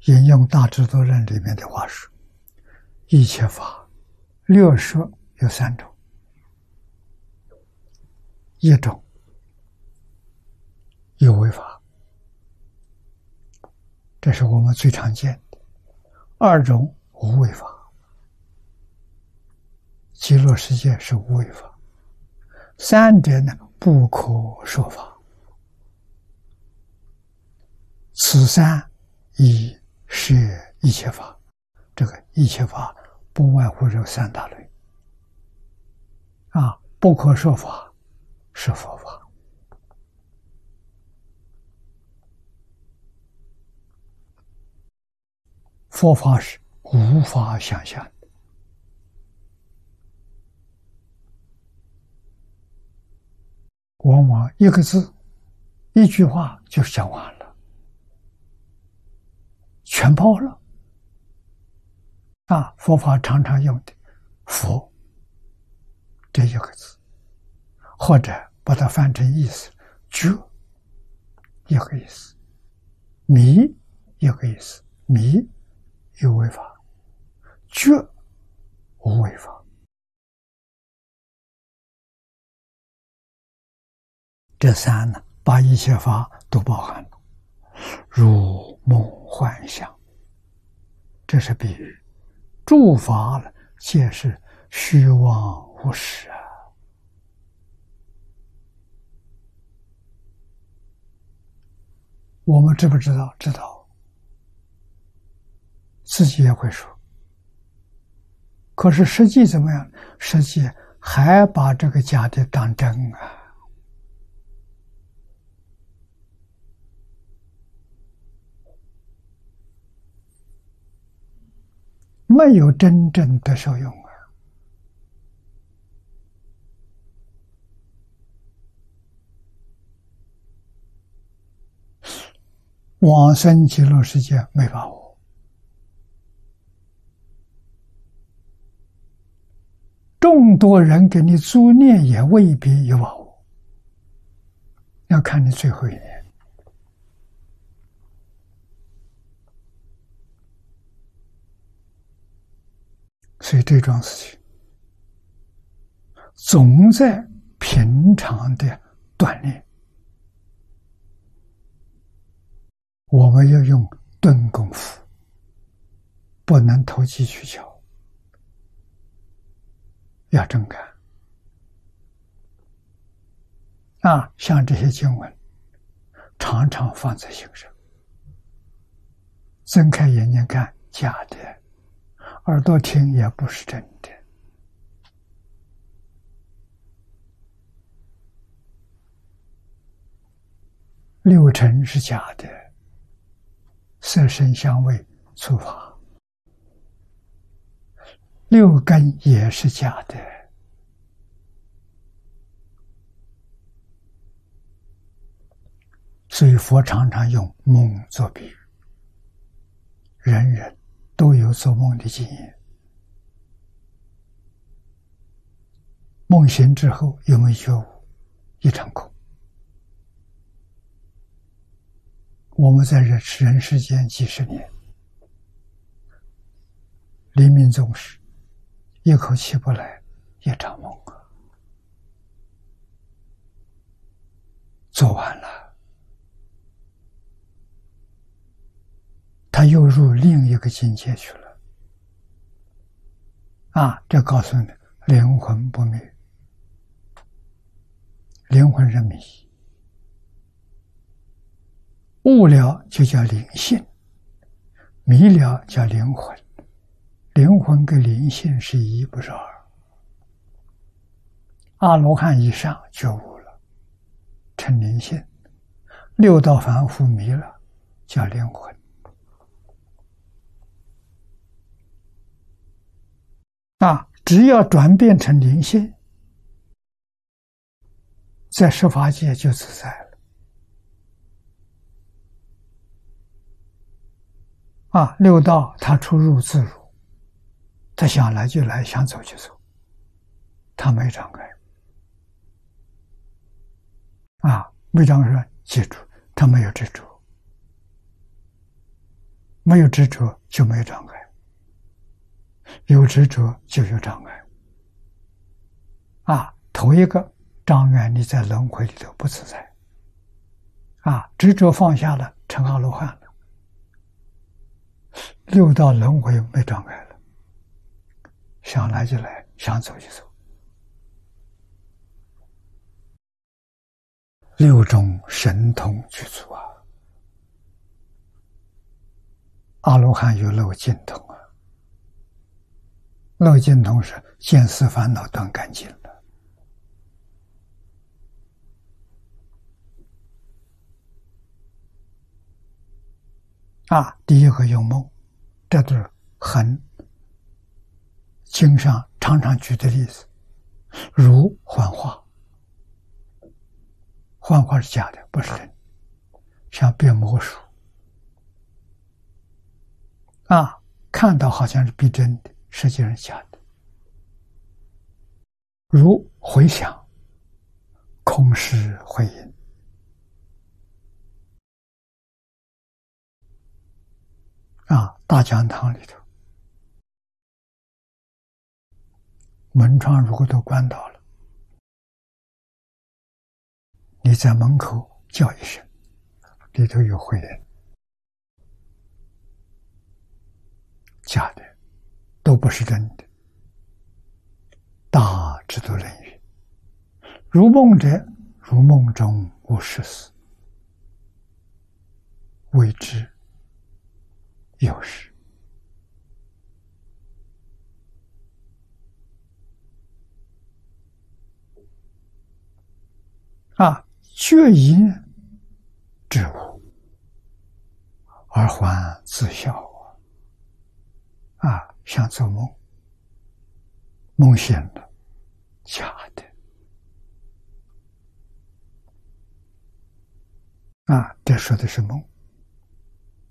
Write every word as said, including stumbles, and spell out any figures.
引用《大智度论》里面的话说：“一切法，略说有三种，一种有为法，这是我们最常见的；二种无为法，极乐世界是无为法；三者呢，不可说法。此三以摄一切法，这个一切法不外乎这三大类啊，不可说法是佛法，佛法是无法想象的。往往一个字、一句话就讲完了，全包了。啊，佛法常常用的“佛”这一个字，或者把它翻成意思，“觉”一个意思，“迷”一个意思，“迷”有为法，“觉”无为法。这三呢，把一切法都包含了，如梦幻想，这是比喻。诸法了，皆是虚妄无实啊！我们知不知道？知道，自己也会说。可是实际怎么样？实际还把这个假的当真啊！没有真正的受用啊！往生极乐世界没把握，众多人给你助念也未必有把握，要看你最后一年。所以这桩事情总在平常的锻炼，我们要用顿功夫，不能投机取巧，要真干啊！像这些经文，常常放在心上，睁开眼睛看，假的；耳朵听也不是真的。六尘是假的，色声香味触法，六根也是假的。所以佛常常用梦做比喻，人人都有做梦的经验。梦醒之后有没有觉悟？一场空。我们在人人世间几十年，临命终时，一口气不来，一场梦啊，做完了，他又入另一个境界去了。啊，这告诉你，灵魂不灭，灵魂是迷。悟了就叫灵性，迷了叫灵魂。灵魂跟灵性是一，不是二。阿罗汉以上觉悟了，成灵性；六道凡夫迷了，叫灵魂。啊，只要转变成灵性，在十法界就自在了。啊，六道他出入自如，他想来就来，想走就走，他没障碍。啊，没障碍，记住，他没有执着。 没有执着就没有障碍，有执着就有障碍。啊，头一个障碍你在轮回里头不自在。啊，执着放下了，成阿罗汉了，六道轮回没障碍了，想来就来，想走就走。六种神通具足啊！阿罗汉有漏尽通啊，漏尽通是见思烦恼断干净了。啊，第一个用梦，这都是很经上常常举的例子，如幻化，幻化是假的，不是真，像变魔术。啊，看到好像是逼真的，实际上是假的。如回想，空是回音。啊，大讲堂里头，门窗如果都关倒了，你在门口叫一声，里头有回音。假的，都不是真的。大智度论语，如梦者，如梦中无实事，谓之有实。啊，觉一知无，而还自笑啊！啊，像做梦，梦醒了，假的。啊，这说的是梦。